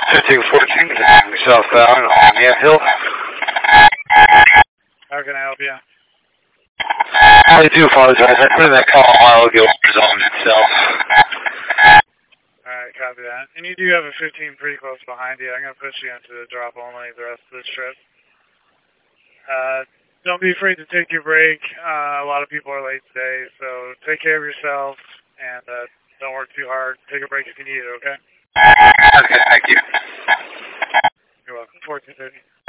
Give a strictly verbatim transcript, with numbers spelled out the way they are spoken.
fifteen fourteen, southbound on Ant Hill. How can I help you? I do apologize. I put in that call a while ago for zone itself. Alright, copy that. And you do have a fifteen pretty close behind you. I'm going to push you into the drop only the rest of this trip. Uh, don't be afraid to take your break. Uh, a lot of people are late today, so take care of yourself and uh, don't work too hard. Take a break if you need it, okay? Okay, thank you. You're welcome. fourteen thirty.